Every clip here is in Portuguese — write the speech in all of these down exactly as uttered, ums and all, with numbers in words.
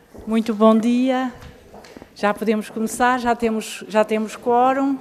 Muito bom dia. Já podemos começar, já temos, já temos quórum.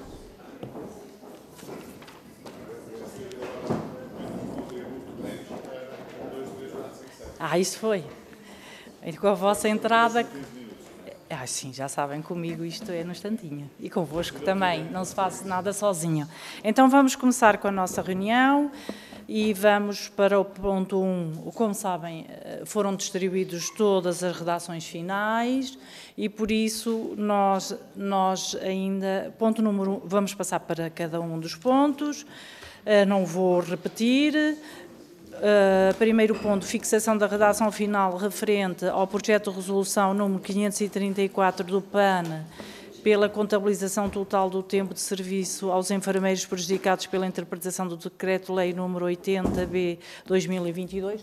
Ah, isso foi. E com a vossa entrada... Ah, sim, já sabem, comigo isto é no instantinho. E convosco também, não se faz nada sozinho. Então vamos começar com a nossa reunião e vamos para o ponto um. Como sabem, foram distribuídos todas as redações finais e por isso nós, nós ainda... Ponto número um, vamos passar para cada um dos pontos. Não vou repetir. Uh, primeiro ponto, fixação da redação final referente ao projeto de resolução número quinhentos e trinta e quatro do P A N pela contabilização total do tempo de serviço aos enfermeiros prejudicados pela interpretação do Decreto-Lei número oitenta B dois mil e vinte e dois.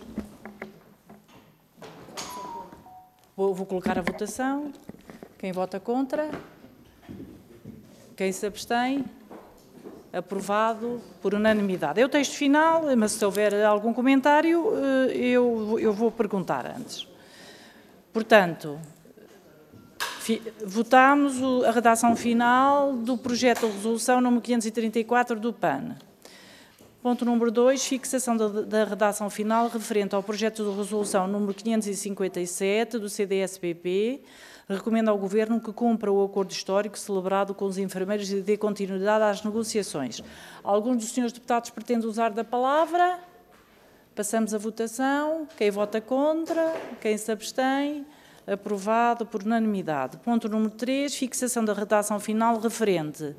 Vou, vou colocar a votação. Quem vota contra? Quem se abstém? Aprovado por unanimidade. É o texto final, mas se houver algum comentário, eu, eu vou perguntar antes. Portanto, votamos a redação final do projeto de resolução número quinhentos e trinta e quatro do P A N. Ponto número dois, fixação da, da redação final referente ao projeto de resolução número quinhentos e cinquenta e sete do C D S P P, recomenda ao Governo que cumpra o acordo histórico celebrado com os enfermeiros e dê continuidade às negociações. Alguns dos senhores deputados pretendem usar da palavra? Passamos a votação. Quem vota contra? Quem se abstém? Aprovado por unanimidade. Ponto número três, fixação da redação final referente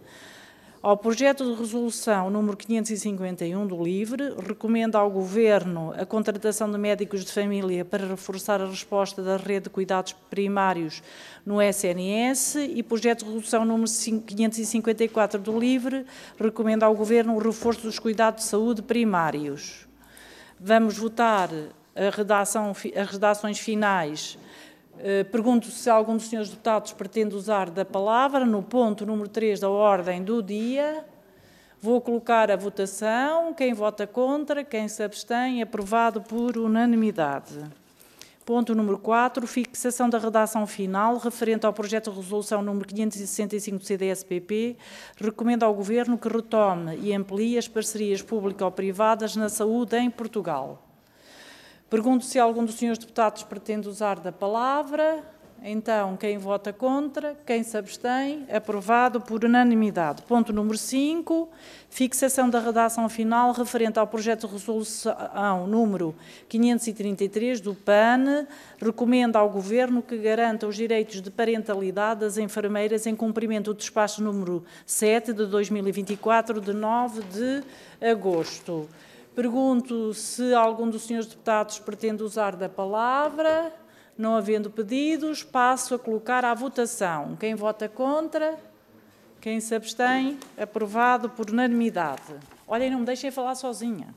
ao projeto de resolução número quinhentos e cinquenta e um do LIVRE, recomenda ao Governo a contratação de médicos de família para reforçar a resposta da rede de cuidados primários no S N S e projeto de resolução número quinhentos e cinquenta e quatro do LIVRE, recomenda ao Governo o reforço dos cuidados de saúde primários. Vamos votar a redação, as redações finais. Pergunto se algum dos senhores deputados pretende usar da palavra no ponto número três da ordem do dia. Vou colocar a votação. Quem vota contra, quem se abstém, aprovado por unanimidade. Ponto número quatro, fixação da redação final referente ao projeto de resolução número quinhentos e sessenta e cinco do C D S P P, recomenda ao Governo que retome e amplie as parcerias público-privadas na saúde em Portugal. Pergunto se algum dos senhores deputados pretende usar da palavra. Então, quem vota contra, quem se abstém, aprovado por unanimidade. Ponto número cinco, fixação da redação final referente ao projeto de resolução número quinhentos e trinta e três do P A N, recomenda ao Governo que garanta os direitos de parentalidade das enfermeiras em cumprimento do despacho número sete de dois mil e vinte e quatro, de nove de agosto. Pergunto se algum dos senhores deputados pretende usar da palavra. Não havendo pedidos, passo a colocar à votação. Quem vota contra? Quem se abstém? Aprovado por unanimidade. Olhem, não me deixem falar sozinha.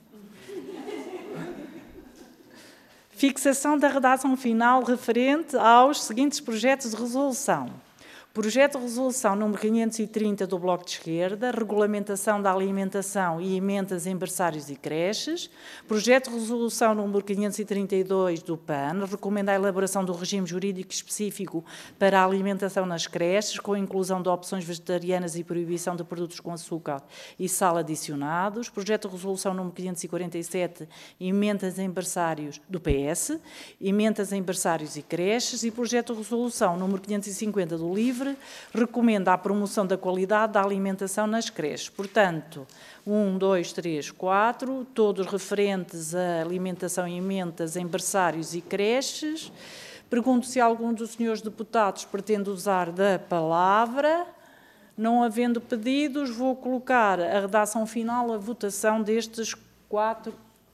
Fixação da redação final referente aos seguintes projetos de resolução. Projeto de resolução número quinhentos e trinta do Bloco de Esquerda, regulamentação da alimentação e emendas em berçários e creches. Projeto de resolução número quinhentos e trinta e dois do P A N, recomenda a elaboração do regime jurídico específico para a alimentação nas creches, com a inclusão de opções vegetarianas e proibição de produtos com açúcar e sal adicionados. Projeto de resolução número quinhentos e quarenta e sete, emendas em berçários do P S, emendas em berçários e creches. E projeto de resolução número quinhentos e cinquenta do LIVRE, recomenda a promoção da qualidade da alimentação nas creches. Portanto, um, dois, três, quatro, todos referentes à alimentação e emendas em berçários e creches. Pergunto se algum dos senhores deputados pretende usar da palavra. Não havendo pedidos, vou colocar a redação final à votação destes quatro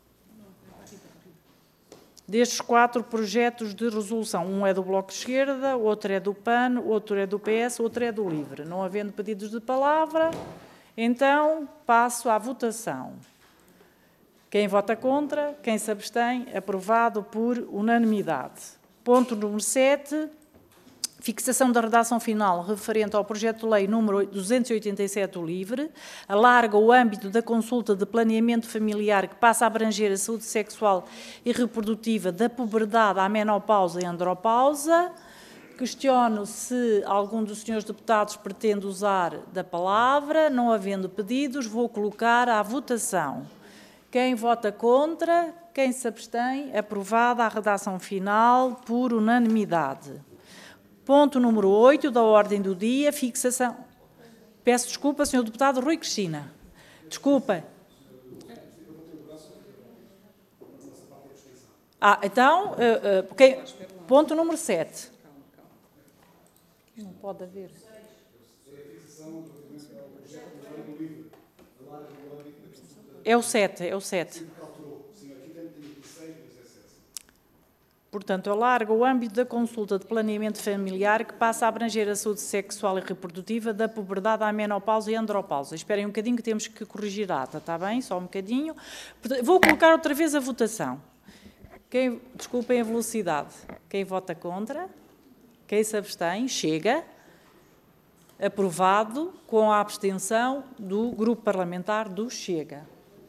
Destes quatro projetos de resolução. Um é do Bloco de Esquerda, outro é do P A N, outro é do P S, outro é do LIVRE. Não havendo pedidos de palavra, então passo à votação. Quem vota contra, quem se abstém, aprovado por unanimidade. Ponto número sete. Fixação da redação final referente ao projeto de lei número duzentos e oitenta e sete do LIVRE, alarga o âmbito da consulta de planeamento familiar que passa a abranger a saúde sexual e reprodutiva da puberdade à menopausa e andropausa. Questiono se algum dos senhores deputados pretende usar da palavra. Não havendo pedidos, vou colocar à votação. Quem vota contra? Quem se abstém? Aprovada a redação final por unanimidade. Ponto número oito da ordem do dia, fixação... Peço desculpa, senhor deputado Rui Cristina. Desculpa. Ah, então, uh, uh, quem... ponto número sete. Não pode haver. É o sete, é o sete. Portanto, alarga o âmbito da consulta de planeamento familiar que passa a abranger a saúde sexual e reprodutiva, da puberdade à menopausa e andropausa. Esperem um bocadinho que temos que corrigir a ata, está bem? Só um bocadinho. Vou colocar outra vez a votação. Quem, desculpem a velocidade. Quem vota contra? Quem se abstém? Chega. Aprovado com a abstenção do grupo parlamentar do Chega.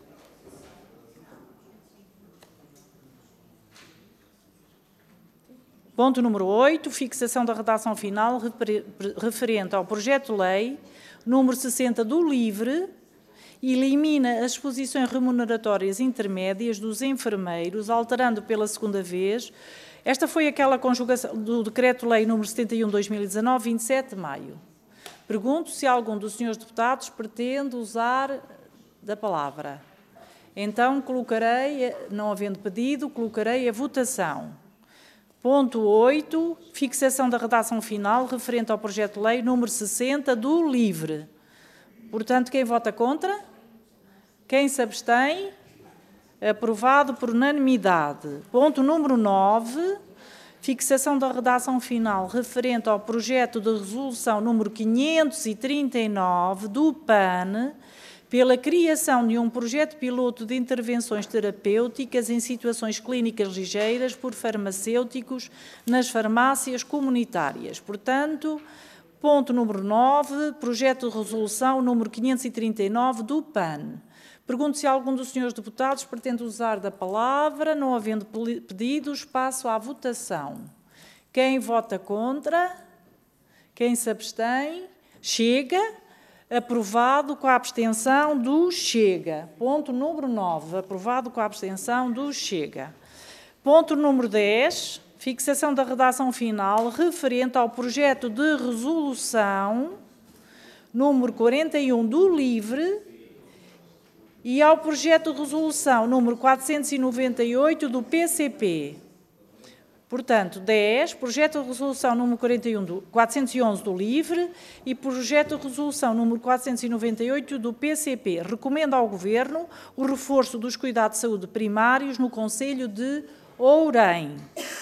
Ponto número oito, fixação da redação final referente ao projeto de lei número sessenta do LIVRE, elimina as posições remuneratórias intermédias dos enfermeiros, alterando pela segunda vez. Esta foi aquela conjugação do Decreto-Lei número setenta e um de dois mil e dezanove, vinte e sete de maio. Pergunto se algum dos senhores deputados pretende usar da palavra. Então, colocarei, não havendo pedido, colocarei a votação. Ponto oito, fixação da redação final referente ao projeto de lei número sessenta do LIVRE. Portanto, quem vota contra? Quem se abstém? Aprovado por unanimidade. Ponto número nove, fixação da redação final referente ao projeto de resolução número quinhentos e trinta e nove do P A N, pela criação de um projeto piloto de intervenções terapêuticas em situações clínicas ligeiras por farmacêuticos nas farmácias comunitárias. Portanto, ponto número nove, projeto de resolução número quinhentos e trinta e nove do P A N. Pergunto se algum dos senhores deputados pretende usar da palavra. Não havendo pedidos, passo à votação. Quem vota contra? Quem se abstém? Chega. Aprovado com a abstenção do Chega. Ponto número nove, aprovado com a abstenção do Chega. Ponto número dez, fixação da redação final referente ao projeto de resolução número quarenta e um do LIVRE e ao projeto de resolução número quatrocentos e noventa e oito do P C P. Portanto, dez, projeto de resolução número quarenta e um do, quatrocentos e onze do LIVRE e projeto de resolução número quatrocentos e noventa e oito do P C P. Recomenda ao Governo o reforço dos cuidados de saúde primários no concelho de Ourém.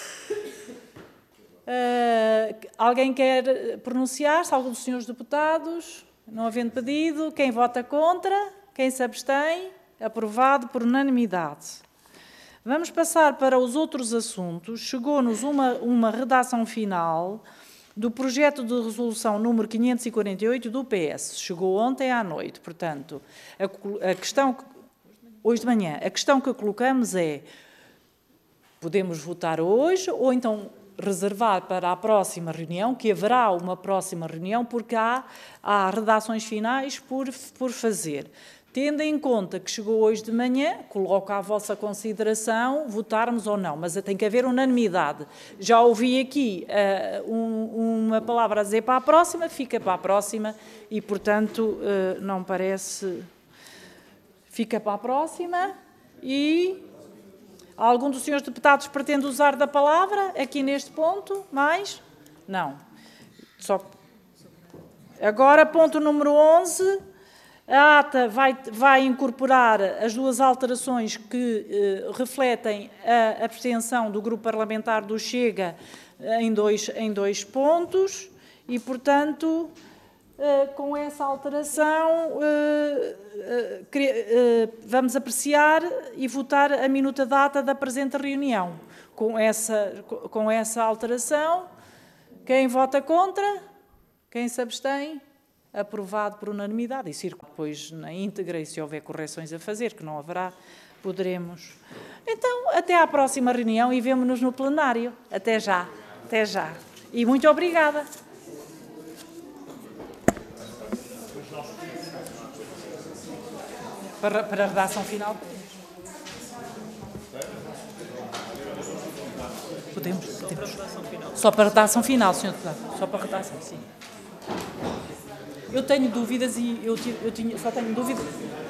Uh, alguém quer pronunciar-se? Algum dos senhores deputados? Não havendo pedido. Quem vota contra? Quem se abstém? Aprovado por unanimidade. Vamos passar para os outros assuntos. Chegou-nos uma, uma redação final do projeto de resolução número quinhentos e quarenta e oito do P S. Chegou ontem à noite, portanto, a, a questão, hoje de manhã, a questão que colocamos é, podemos votar hoje ou então reservar para a próxima reunião, que haverá uma próxima reunião, porque há, há redações finais por, por fazer. Tendo em conta que chegou hoje de manhã, coloco à vossa consideração votarmos ou não, mas tem que haver unanimidade. Já ouvi aqui uh, um, uma palavra a dizer para a próxima, fica para a próxima e, portanto, uh, não parece... Fica para a próxima e... Algum dos senhores deputados pretende usar da palavra aqui neste ponto? Mais? Não. Só... Agora, ponto número onze... A ata vai, vai incorporar as duas alterações que eh, refletem a abstenção do grupo parlamentar do Chega em dois, em dois pontos e, portanto, eh, com essa alteração eh, eh, vamos apreciar e votar a minuta data da presente reunião. Com essa, com essa alteração, quem vota contra? Quem se abstém? Aprovado por unanimidade. E circular depois na íntegra, e se houver correções a fazer, que não haverá, poderemos. Então, até à próxima reunião e vemo-nos no plenário. Até já. Até já. E muito obrigada. Para, para a redação final. Podemos, podemos. Só para a redação final, senhor Deputado. Só para a redação, sim. Eu tenho dúvidas e eu, eu tinha, só tenho dúvidas.